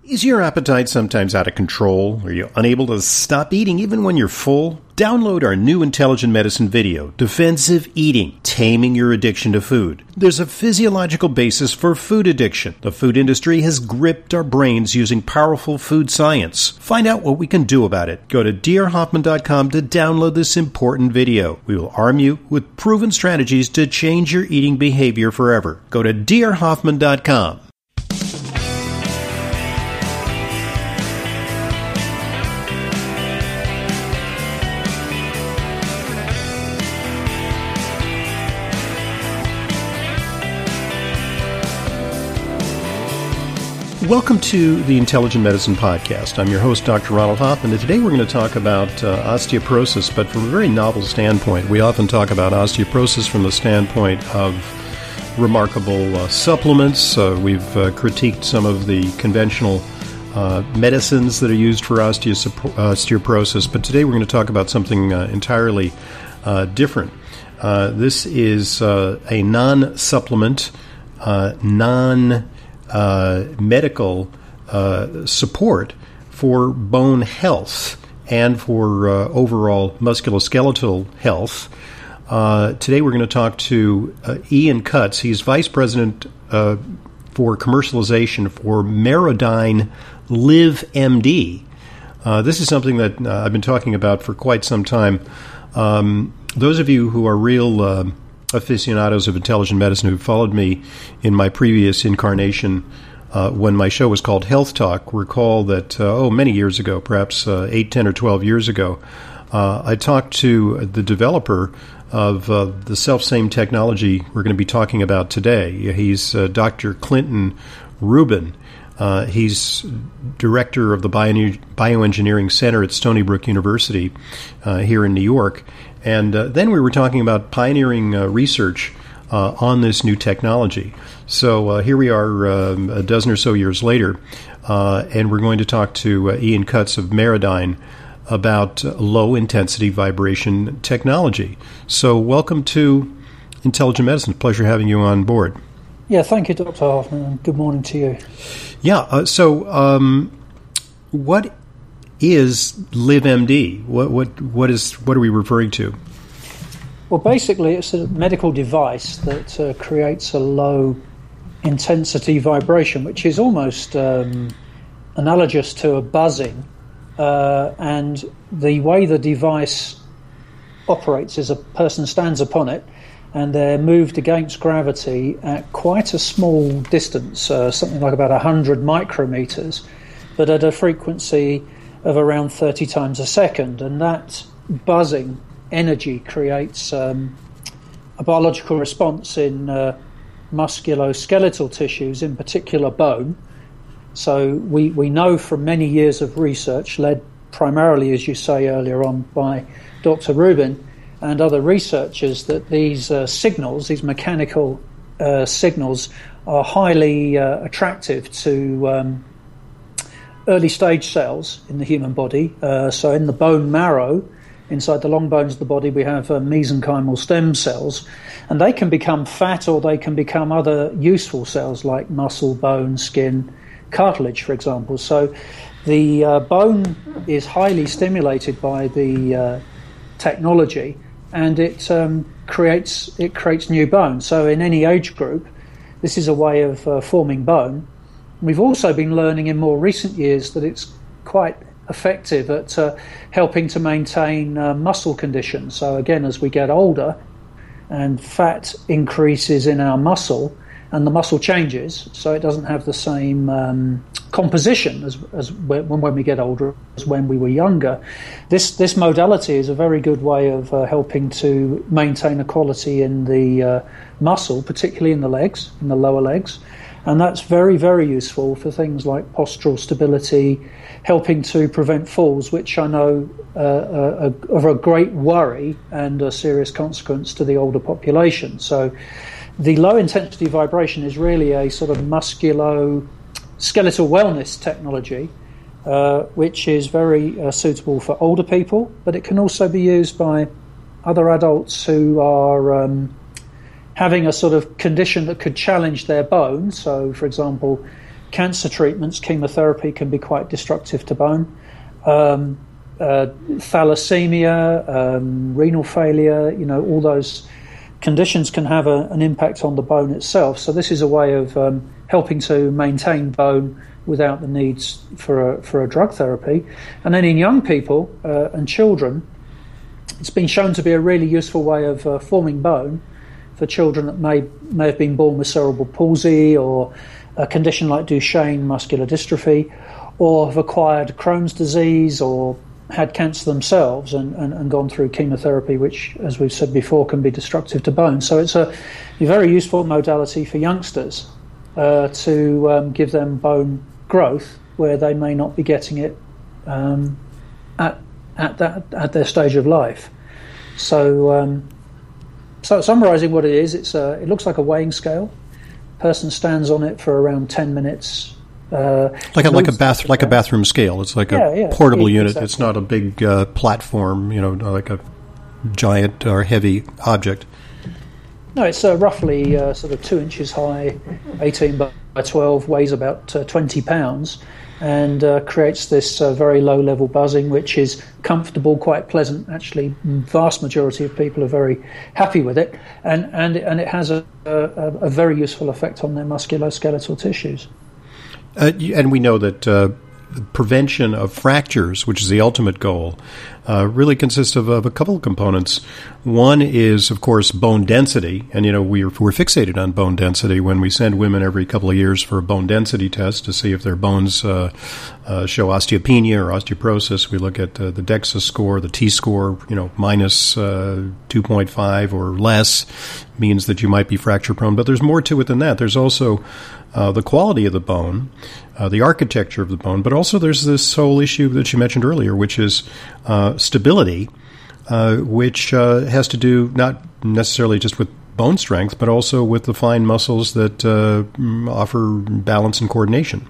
Is your appetite sometimes out of control? Are you unable to stop eating even when you're full? Download our new Intelligent Medicine video, Defensive Eating, Taming Your Addiction to Food. There's a physiological basis for food addiction. The food industry has gripped our brains using powerful food science. Find out what we can do about it. Go to drhoffman.com to download this important video. We will arm you with proven strategies to change your eating behavior forever. Go to drhoffman.com. Welcome to the Intelligent Medicine Podcast. I'm your host, Dr. Ronald Hoffman, and today we're going to talk about osteoporosis, but from a very novel standpoint. We often talk about osteoporosis from the standpoint of remarkable supplements. We've critiqued some of the conventional medicines that are used for osteoporosis, but today we're going to talk about something entirely different. This is a non-supplement, medical support for bone health and for overall musculoskeletal health. Today we're going to talk to Ian Cutts. He's Vice President for Commercialization for Meradyne LivMD. This is something that I've been talking about for quite some time. Those of you who are real aficionados of intelligent medicine who followed me in my previous incarnation when my show was called Health Talk recall that, many years ago, perhaps 8, 10, or 12 years ago, I talked to the developer of the self-same technology we're going to be talking about today. He's Dr. Clinton Rubin. He's director of the Bioengineering Center at Stony Brook University here in New York. And then we were talking about pioneering research on this new technology. So here we are a dozen or so years later, and we're going to talk to Ian Cutts of Meradyne about low-intensity vibration technology. So welcome to Intelligent Medicine. Pleasure having you on board. Yeah, thank you, Dr. Hoffman, and good morning to you. Yeah, what is LivMD? What are we referring to? Well, basically, it's a medical device that creates a low-intensity vibration, which is almost analogous to a buzzing. And the way the device operates is a person stands upon it, and they're moved against gravity at quite a small distance, something like about 100 micrometers, but at a frequency of around 30 times a second. And that buzzing energy creates a biological response in musculoskeletal tissues, in particular bone. So we know from many years of research, led primarily, as you say earlier on, by Dr. Rubin and other researchers, that these signals, these mechanical signals, are highly attractive to early stage cells in the human body. So in the bone marrow, inside the long bones of the body, we have mesenchymal stem cells, and they can become fat or they can become other useful cells like muscle, bone, skin, cartilage, for example. So the bone is highly stimulated by the technology, and it creates new bone. So in any age group, this is a way of forming bone. We've also been learning in more recent years that it's quite effective at helping to maintain muscle condition. So again, as we get older and fat increases in our muscle and the muscle changes, so it doesn't have the same composition as when we get older as when we were younger. This modality is a very good way of helping to maintain a quality in the muscle, particularly in the legs, in the lower legs. And that's very, very useful for things like postural stability, helping to prevent falls, which I know are of a great worry and a serious consequence to the older population. So the low-intensity vibration is really a sort of musculoskeletal wellness technology, which is very suitable for older people, but it can also be used by other adults who are having a sort of condition that could challenge their bone. So, for example, cancer treatments, chemotherapy can be quite destructive to bone. Thalassemia, renal failure, all those conditions can have an impact on the bone itself. So this is a way of helping to maintain bone without the needs for a drug therapy. And then in young people and children, it's been shown to be a really useful way of forming bone for children that may have been born with cerebral palsy or a condition like Duchenne muscular dystrophy, or have acquired Crohn's disease or had cancer themselves and gone through chemotherapy, which, as we've said before, can be destructive to bone. So it's a very useful modality for youngsters to give them bone growth where they may not be getting it at their stage of life. So, summarising what it is, it looks like a weighing scale. Person stands on it for around 10 minutes. Like a bathroom scale. It's like a portable unit. Exactly. It's not a big platform, like a giant or heavy object. No, it's roughly sort of 2 inches high, 18 by 12, weighs about 20 pounds, and creates this very low-level buzzing, which is comfortable, quite pleasant. Actually, vast majority of people are very happy with it, and it has a very useful effect on their musculoskeletal tissues. And we know that prevention of fractures, which is the ultimate goal, really consists of a couple of components. One is, of course, bone density, and we're fixated on bone density when we send women every couple of years for a bone density test to see if their bones show osteopenia or osteoporosis. We look at the DEXA score, the T-score, minus 2.5 or less means that you might be fracture prone. But there's more to it than that. There's also the quality of the bone, the architecture of the bone, but also there's this whole issue that you mentioned earlier, which is stability, which has to do not necessarily just with bone strength, but also with the fine muscles that offer balance and coordination.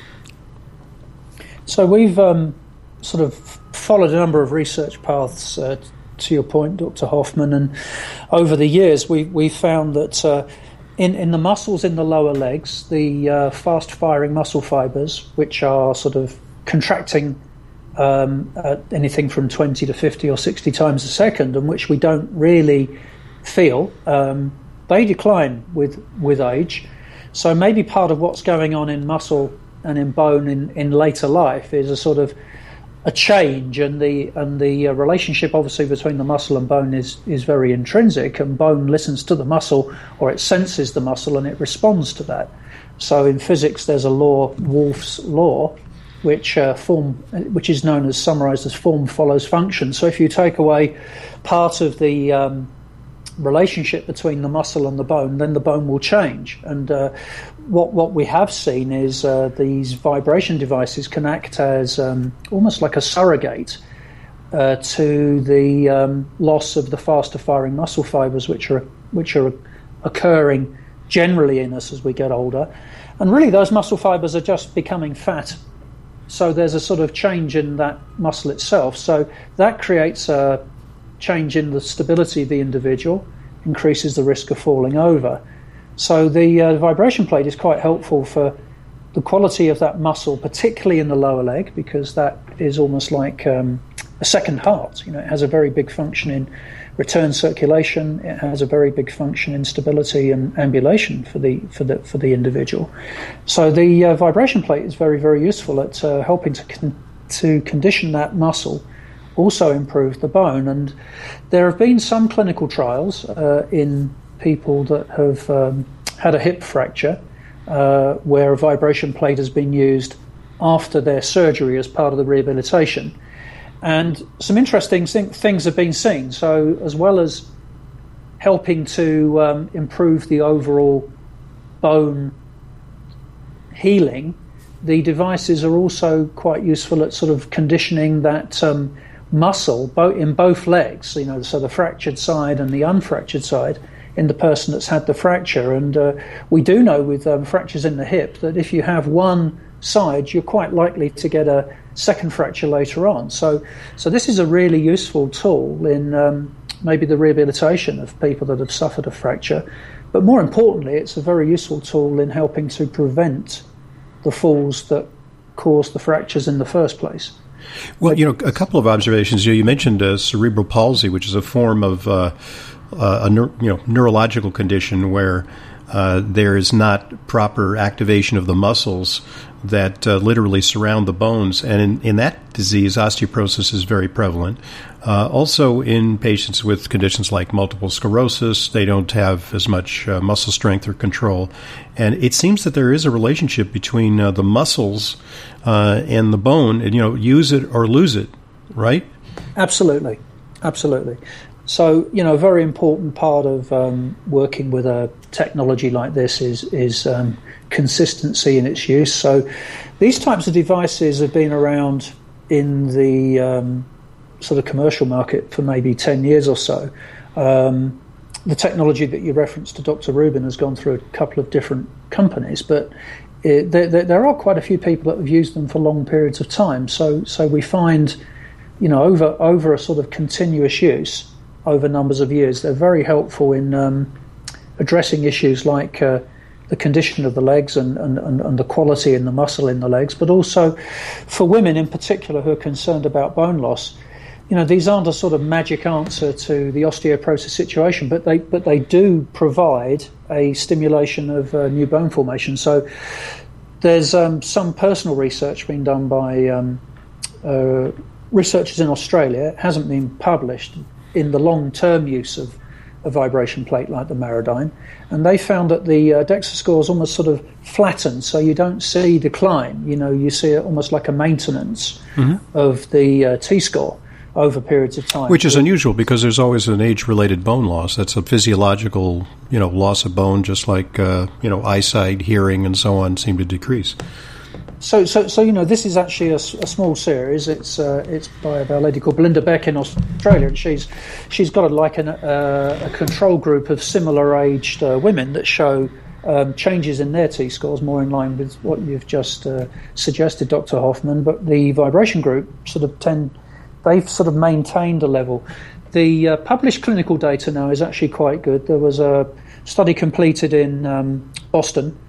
So we've sort of followed a number of research paths, to your point, Dr. Hoffman, and over the years we found that in the muscles in the lower legs, the fast-firing muscle fibers, which are sort of contracting at anything from 20 to 50 or 60 times a second, and which we don't really feel, they decline with age. So maybe part of what's going on in muscle and in bone in later life is a sort of a change, and the relationship obviously between the muscle and bone is very intrinsic, and bone listens to the muscle, or it senses the muscle and it responds to that. So in physics there's a law, Wolff's law, which is known as, summarized as, form follows function. So if you take away part of the relationship between the muscle and the bone, then the bone will change. And what we have seen is these vibration devices can act as almost like a surrogate to the loss of the faster firing muscle fibers, which are occurring generally in us as we get older. And really those muscle fibers are just becoming fat. So there's a sort of change in that muscle itself. So that creates a change in the stability of the individual, increases the risk of falling over. So the vibration plate is quite helpful for the quality of that muscle, particularly in the lower leg, because that is almost like a second heart. It has a very big function in return circulation. It has a very big function in stability and ambulation for the individual. So the vibration plate is very, very useful at helping to condition that muscle, also improve the bone. And there have been some clinical trials in people that have had a hip fracture where a vibration plate has been used after their surgery as part of the rehabilitation. And some interesting things have been seen. So as well as helping to improve the overall bone healing, the devices are also quite useful at sort of conditioning that muscle in both legs, so the fractured side and the unfractured side in the person that's had the fracture. And we do know with fractures in the hip that if you have one side, you're quite likely to get a second fracture later on. So this is a really useful tool in maybe the rehabilitation of people that have suffered a fracture. But more importantly, it's a very useful tool in helping to prevent the falls that caused the fractures in the first place. Well, a couple of observations. You mentioned cerebral palsy, which is a form of neurological condition where there is not proper activation of the muscles that literally surround the bones. And in that disease, osteoporosis is very prevalent. Also in patients with conditions like multiple sclerosis, they don't have as much muscle strength or control. And it seems that there is a relationship between the muscles and the bone, and, use it or lose it, right? Absolutely. So, a very important part of working with a technology like this is consistency in its use. So these types of devices have been around in the sort of commercial market for maybe 10 years or so. The technology that you referenced to Dr. Rubin has gone through a couple of different companies, but there are quite a few people that have used them for long periods of time. So we find, over a sort of continuous use over numbers of years, they're very helpful in addressing issues like the condition of the legs and the quality in the muscle in the legs, but also for women in particular who are concerned about bone loss. These aren't a sort of magic answer to the osteoporosis situation, but they do provide a stimulation of new bone formation. So there's some personal research being done by researchers in Australia. It hasn't been published in the long-term use of a vibration plate like the Maradyne, and they found that the DEXA scores almost sort of flatten, so you don't see decline. You see it almost like a maintenance of the T-score over periods of time. Which is unusual because there's always an age-related bone loss. That's a physiological, loss of bone, just like, eyesight, hearing, and so on seem to decrease. So this is actually a small series. It's by a lady called Belinda Beck in Australia, and she's got a control group of similar-aged women that show changes in their T-scores more in line with what you've just suggested, Dr. Hoffman. But the vibration group they've sort of maintained a level. The published clinical data now is actually quite good. There was a study completed in Boston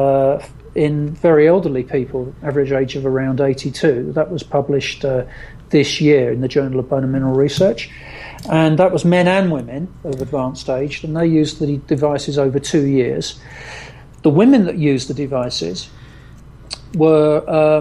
in very elderly people, average age of around 82. That was published this year in the Journal of Bone and Mineral Research. And that was men and women of advanced age, and they used the devices over 2 years. The women that used the devices were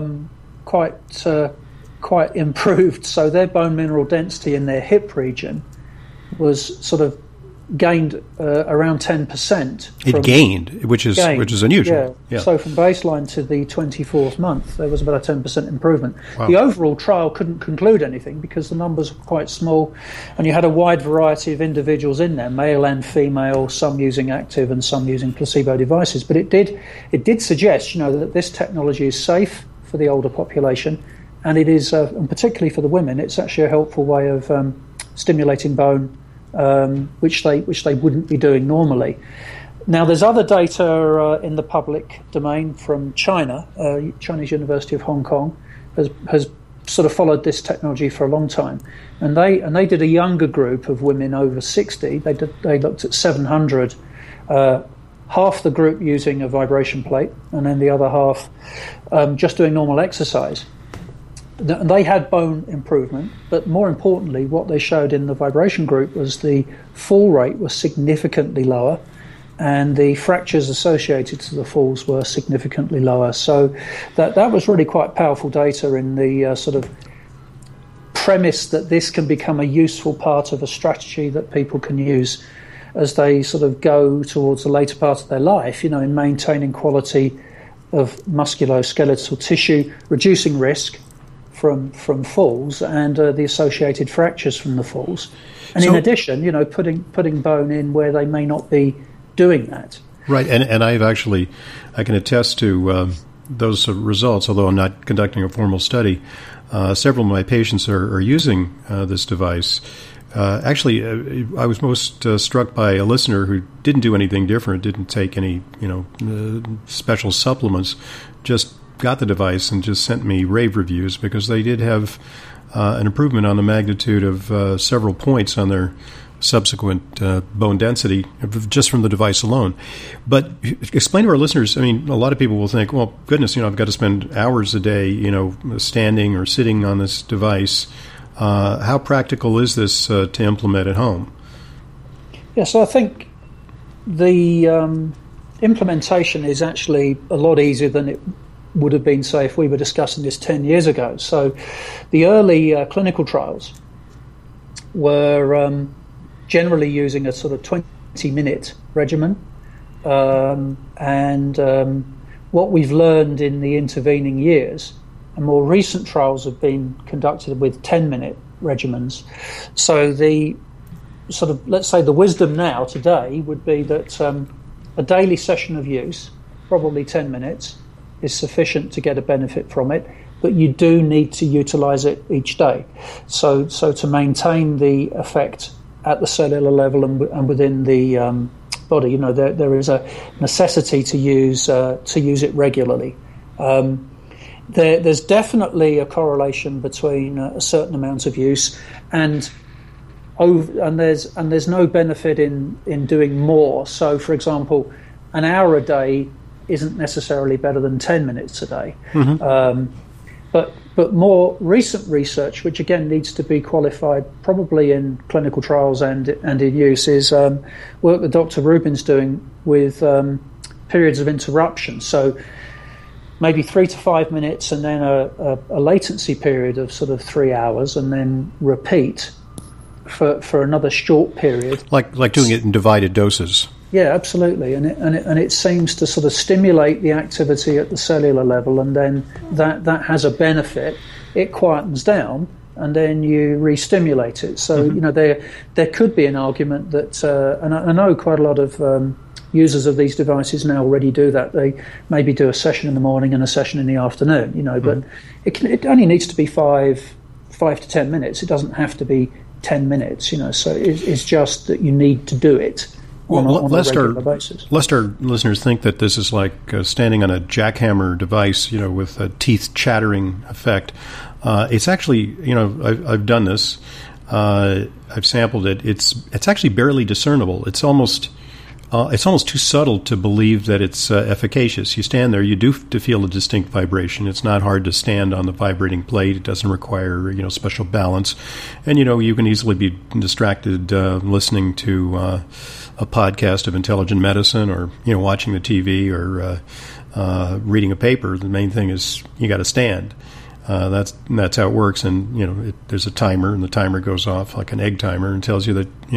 quite improved, so their bone mineral density in their hip region was sort of gained around 10%. It gained, which is unusual. Yeah. So from baseline to the 24th month, there was about a 10% improvement. Wow. The overall trial couldn't conclude anything because the numbers were quite small, and you had a wide variety of individuals in there, male and female, some using active and some using placebo devices. But it did suggest, that this technology is safe for the older population, and it is, and particularly for the women, it's actually a helpful way of stimulating bone, which they wouldn't be doing normally. Now, there's other data in the public domain from China. Chinese University of Hong Kong has sort of followed this technology for a long time, and they did a younger group of women over 60. They looked at 700. Half the group using a vibration plate, and then the other half just doing normal exercise. They had bone improvement, but more importantly, what they showed in the vibration group was the fall rate was significantly lower, and the fractures associated to the falls were significantly lower. So that was really quite powerful data in the sort of premise that this can become a useful part of a strategy that people can use as they sort of go towards the later part of their life, in maintaining quality of musculoskeletal tissue, reducing risk from falls and the associated fractures from the falls, and in addition, putting bone in where they may not be doing that. Right, and I can attest to those results. Although I'm not conducting a formal study, several of my patients are using this device. I was most struck by a listener who didn't do anything different, didn't take any special supplements, just got the device and just sent me rave reviews because they did have an improvement on the magnitude of several points on their subsequent bone density just from the device alone. But explain to our listeners, I mean, a lot of people will think, well, goodness, I've got to spend hours a day, standing or sitting on this device. How practical is this to implement at home? Yeah, so I think the implementation is actually a lot easier than it would have been, say, if we were discussing this 10 years ago. So the early clinical trials were generally using a sort of 20-minute regimen. And what we've learned in the intervening years, and more recent trials have been conducted with 10-minute regimens. So the sort of, let's say, the wisdom now today would be that a daily session of use, probably 10 minutes, is sufficient to get a benefit from it, but you do need to utilize it each day. So to maintain the effect at the cellular level and within the body, there is a necessity to use it regularly. There's definitely a correlation between a certain amount of use and there's no benefit in doing more. So, for example, an hour a day isn't necessarily better than 10 minutes a day. Mm-hmm. But more recent research, which again needs to be qualified probably in clinical trials and in use, is work that Dr. Rubin's doing with periods of interruption. So maybe 3 to 5 minutes and then a latency period of sort of 3 hours and then repeat for another short period. Like doing it in divided doses. Yeah, absolutely, and it seems to sort of stimulate the activity at the cellular level, and then that has a benefit. It quietens down, and then you re-stimulate it. So there could be an argument that, and I know quite a lot of users of these devices now already do that. They maybe do a session in the morning and a session in the afternoon. But it only needs to be 5 to 10 minutes. It doesn't have to be 10 minutes. So it's just that you need to do it. On a regular basis. Lest our listeners think that this is like standing on a jackhammer device, with a teeth chattering effect. It's actually, I've done this. I've sampled it. It's actually barely discernible. It's almost too subtle to believe that it's efficacious. You stand there, you do to feel a distinct vibration. It's not hard to stand on the vibrating plate. It doesn't require special balance, and you can easily be distracted listening to a podcast of intelligent medicine, or watching the TV, or reading a paper. The main thing is you got to stand. That's how it works, and there's a timer, and the timer goes off like an egg timer and tells you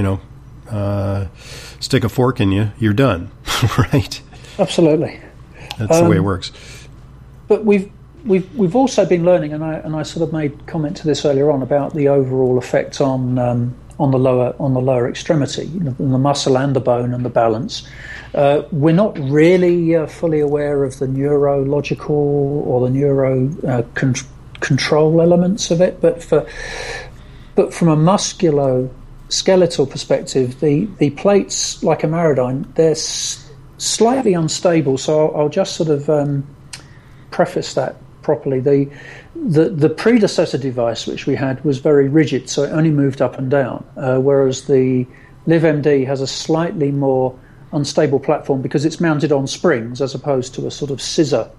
that stick a fork in you, you're done, right? Absolutely. That's the way it works. But we've also been learning, and I sort of made comment to this earlier on about the overall effect on the lower extremity, the muscle and the bone and the balance. We're not really fully aware of the neurological or the neuro control elements of it, but from a musculoskeletal perspective, the plates, like a Maradyne, they're slightly unstable. So I'll just sort of preface that properly. The predecessor device which we had was very rigid, so it only moved up and down, whereas the LiveMD has a slightly more unstable platform because it's mounted on springs as opposed to a sort of scissor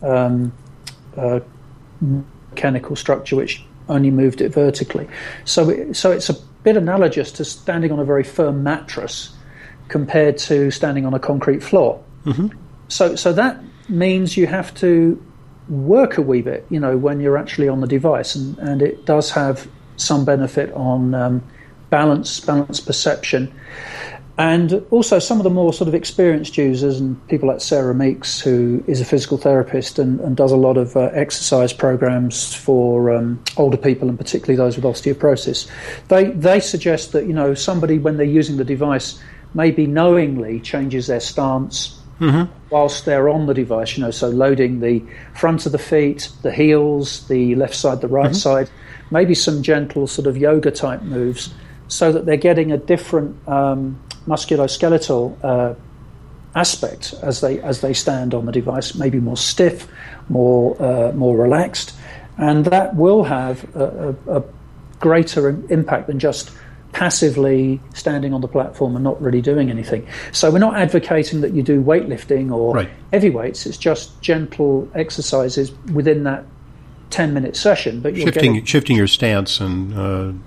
mechanical structure which only moved it vertically. So it's a bit analogous to standing on a very firm mattress compared to standing on a concrete floor. Mm-hmm. So that means you have to work a wee bit, when you're actually on the device, and it does have some benefit on balance perception. And also some of the more sort of experienced users, and people like Sarah Meeks, who is a physical therapist and does a lot of exercise programs for older people, and particularly those with osteoporosis, they suggest that somebody, when they're using the device, maybe knowingly changes their stance whilst they're on the device, so loading the front of the feet, the heels, the left side, the right side, maybe some gentle sort of yoga type moves, so that they're getting a different musculoskeletal aspect as they stand on the device, maybe more stiff, more relaxed, and that will have a greater impact than just passively standing on the platform and not really doing anything. So we're not advocating that you do weightlifting or heavy weights. It's just gentle exercises within that 10-minute session. But you're shifting your stance and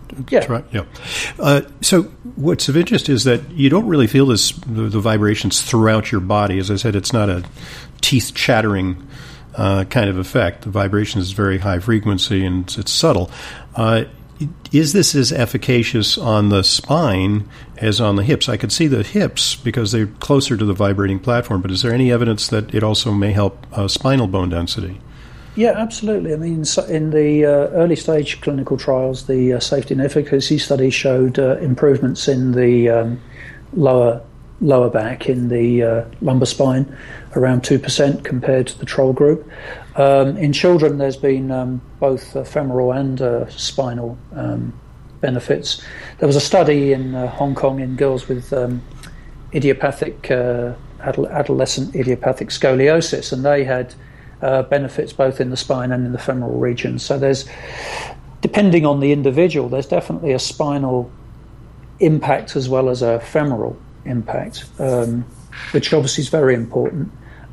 so what's of interest is that you don't really feel the vibrations throughout your body. As I said, it's not a teeth chattering kind of effect. The vibration is very high frequency and it's subtle. Is this as efficacious on the spine as on the hips? I could see the hips because they're closer to the vibrating platform, but is there any evidence that it also may help spinal bone density? Yeah, absolutely. I mean, in the early stage clinical trials, the safety and efficacy study showed improvements in the lower back, in the lumbar spine, around 2% compared to the control group. In children, there's been both femoral and spinal benefits. There was a study in Hong Kong in girls with idiopathic, adolescent idiopathic scoliosis, and they had benefits both in the spine and in the femoral region. So there's, depending on the individual, there's definitely a spinal impact as well as a femoral impact, which obviously is very important.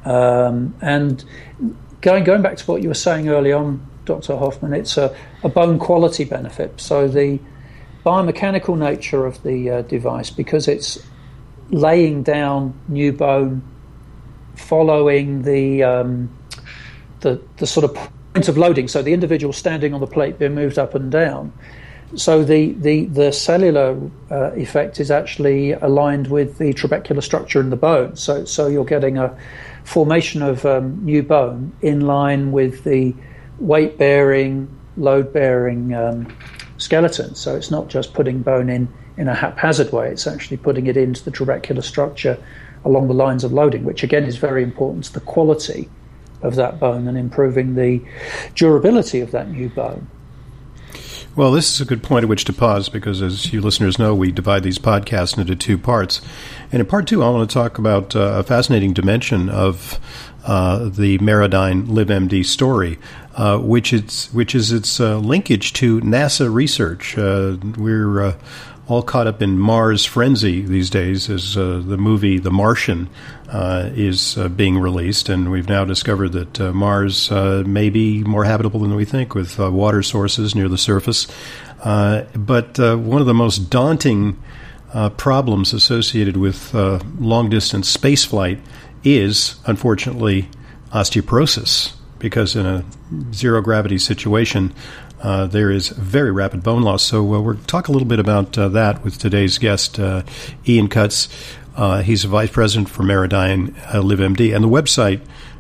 And going back to what you were saying early on, Dr. Hoffman, it's a bone quality benefit. So the biomechanical nature of the device, because it's laying down new bone following the sort of point of loading, so the individual standing on the plate being moved up and down. So the cellular effect is actually aligned with the trabecular structure in the bone. So you're getting a formation of new bone in line with the weight-bearing, load-bearing skeleton. So it's not just putting bone in a haphazard way. It's actually putting it into the trabecular structure along the lines of loading, which again is very important to the quality of that bone and improving the durability of that new bone. Well, this is a good point at which to pause because, as you listeners know, we divide these podcasts into two parts. And in part two, I want to talk about a fascinating dimension of the Meradyne LiveMD story, which is its linkage to NASA research. We're all caught up in Mars frenzy these days as the movie The Martian is being released, and we've now discovered that Mars may be more habitable than we think, with water sources near the surface. But one of the most daunting problems associated with long-distance spaceflight is, unfortunately, osteoporosis, because in a zero-gravity situation, there is very rapid bone loss. So we'll talk a little bit about that with today's guest, Ian Cutts. He's a vice president for Meradyne LiveMD, and the website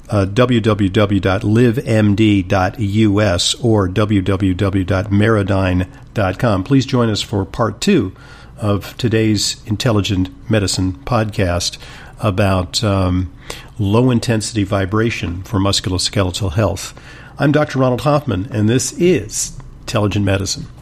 www.livemd.us or www.meradyne.com. Please join us for part two of today's Intelligent Medicine podcast about low-intensity vibration for musculoskeletal health. I'm Dr. Ronald Hoffman, and this is Intelligent Medicine.